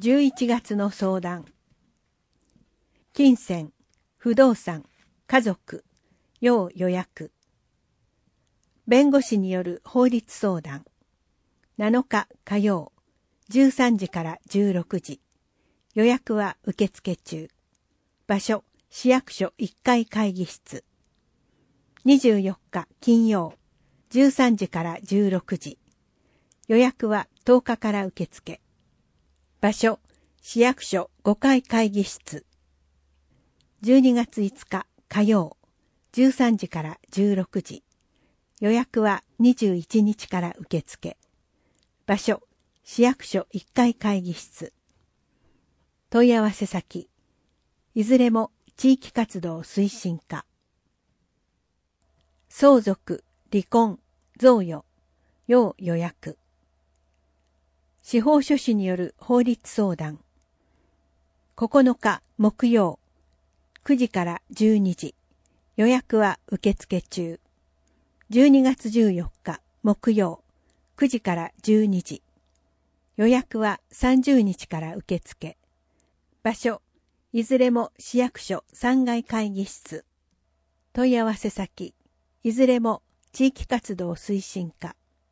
11月の相談。金銭、不動産、家族、要予約。弁護士による法律相談。7日火曜、13時から16時。予約は受付中。場所、市役所1階会議室。24日金曜、13時から16時。予約は10日から受付。場所、市役所5階会議室。12月5日火曜、13時から16時。予約は21日から受付。場所、市役所1階会議室。問い合わせ先、いずれも地域活動推進課。相続、離婚、贈与、要予約。司法書士による法律相談。9日木曜、9時から12時。予約は受付中。12月14日木曜、9時から12時。予約は30日から受付。場所、いずれも市役所3階会議室。問い合わせ先、いずれも地域活動推進課。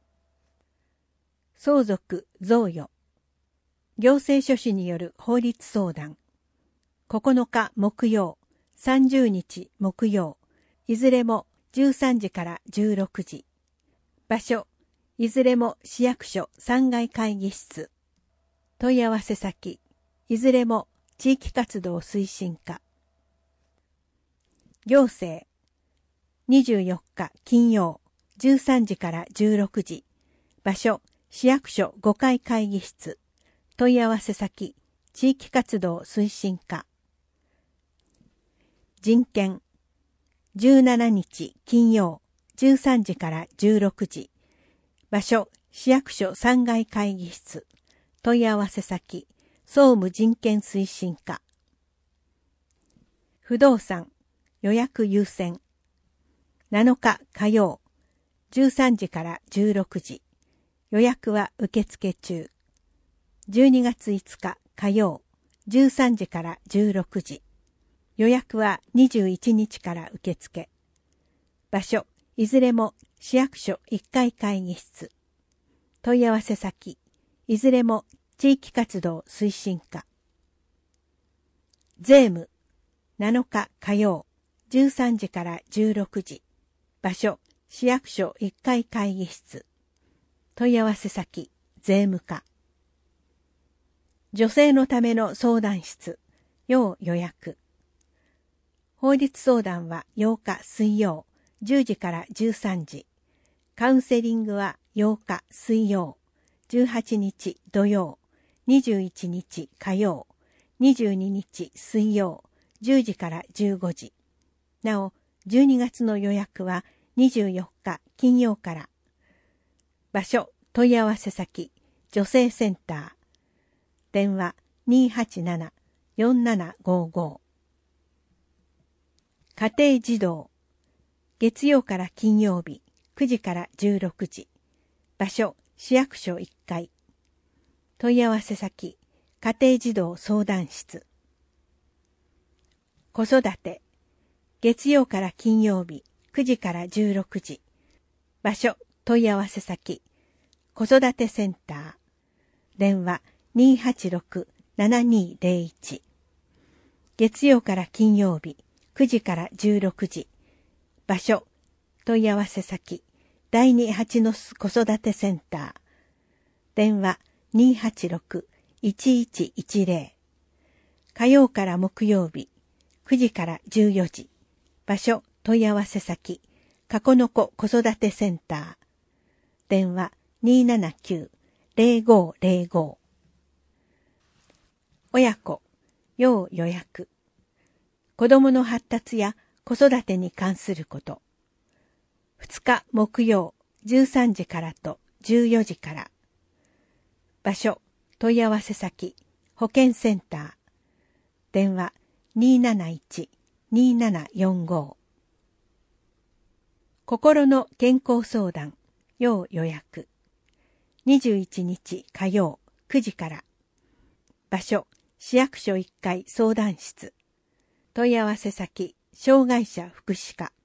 相続、贈与。行政書士による法律相談。9日木曜、30日木曜、いずれも13時から16時。場所、いずれも市役所3階会議室。問い合わせ先、いずれも地域活動推進課。行政、24日金曜、13時から16時。場所、市役所5階会議室。問い合わせ先、地域活動推進課。人権、17日金曜、13時から16時。場所、市役所3階会議室。問い合わせ先、総務人権推進課。不動産、予約優先。7日火曜、13時から16時。予約は受付中。12月5日火曜、13時から16時。予約は21日から受付。場所、いずれも市役所1階会議室。問い合わせ先、いずれも地域活動推進課。税務、7日火曜、13時から16時。場所、市役所1階会議室。問い合わせ先、税務課。女性のための相談室、要予約。法律相談は8日水曜、10時から13時。カウンセリングは8日水曜、18日土曜、21日火曜、22日水曜、10時から15時。なお、12月の予約は24日金曜から。場所、問い合わせ先、女性センター。電話 287-4755。家庭児童。月曜から金曜日、9時から16時。場所、市役所1階。問い合わせ先、家庭児童相談室。子育て。月曜から金曜日、9時から16時。場所、問い合わせ先、子育てセンター。電話 286-7201。月曜から金曜日、9時から16時。場所、問い合わせ先、第二蜂の巣子育てセンター。電話 286-1110。火曜から木曜日、9時から14時。場所、問い合わせ先、かこのこ子育てセンター。電話 279-0505。親子、要予約。子供の発達や子育てに関すること。2日木曜、13時からと14時から。場所、問い合わせ先、保健センター。電話 271-2745。心の健康相談、要予約。21日火曜9時から。 場所、市役所1階相談室。問い合わせ先、障害者福祉課。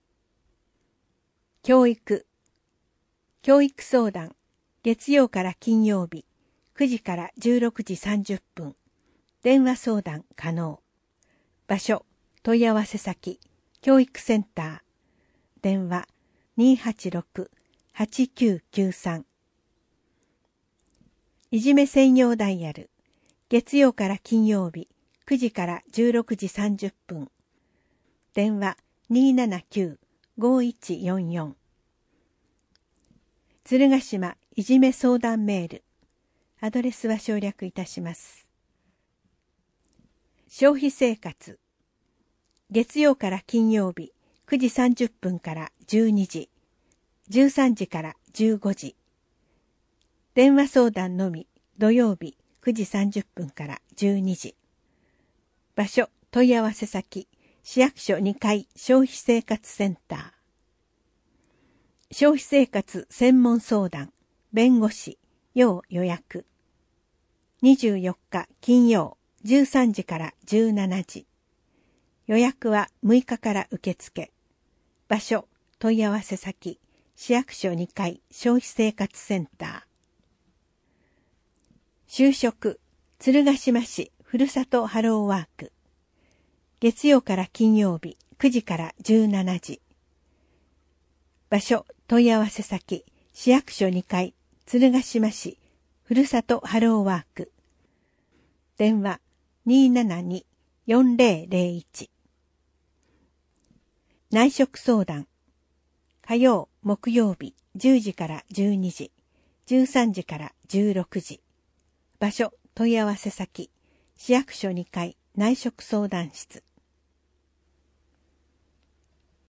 教育相談、月曜から金曜日、9時から16時30分。電話相談可能。場所、問い合わせ先、教育センター。電話、286-8993。いじめ専用ダイヤル。月曜から金曜日、9時から16時30分。電話、279-5144。鶴ヶ島いじめ相談メール。アドレスは省略いたします。消費生活。月曜から金曜日、9時30分から12時。13時から15時。電話相談のみ、土曜日、9時30分から12時。場所、問い合わせ先、市役所2階消費生活センター。消費生活専門相談、弁護士、要予約。24日金曜13時から17時。予約は6日から受付。場所、問い合わせ先、市役所2階消費生活センター。就職、鶴ヶ島市ふるさとハローワーク。月曜から金曜日9時から17時。場所、問い合わせ先、市役所2階、鶴ヶ島市、ふるさとハローワーク。電話、272-4001。内職相談。火曜、木曜日、10時から12時、13時から16時。場所、問い合わせ先、市役所2階、内職相談室。